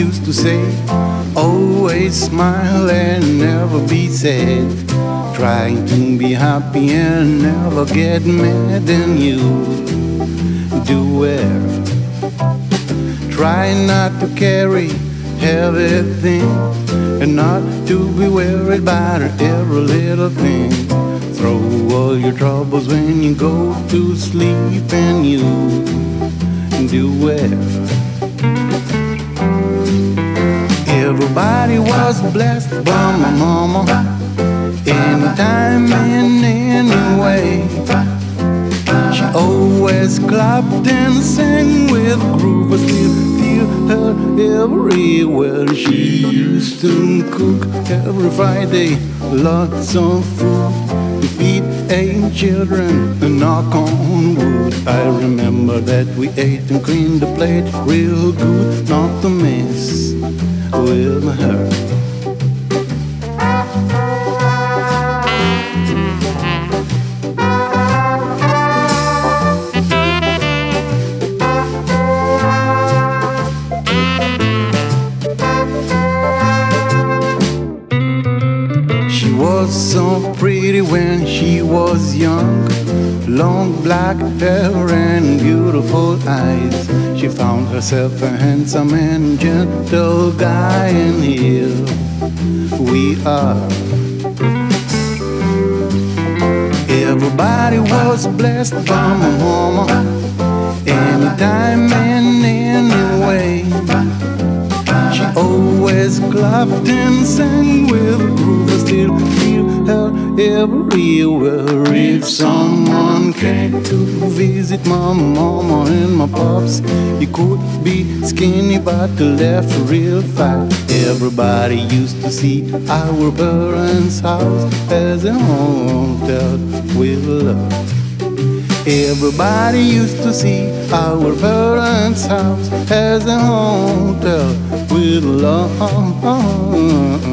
used to say, always smile and never be sad. Trying to be happy and never get mad, and you do well. Try not to carry heavy things and not to be worried about every little thing. Throw all your troubles when you go to sleep, and you do well. Everybody was blessed by my mama, anytime and anyway. She always clapped and sang with groove. I still feel her everywhere. She used to cook every Friday lots of food to feed 8 children and knock on wood. I remember that we ate and cleaned the plate real good, not to mess with her. She was so pretty when she was young, long black hair and beautiful eyes. She found herself a handsome and gentle guy, and here we are. Everybody was blessed by my mama, anytime and anyway. She always clapped and sang with groove. I still feel her everywhere. If someone came to visit my mama and my pops, he could be skinny but left real fat. Everybody used to see our parents' house as a home filled with love. Everybody used to see our parents' house as a hotel with love.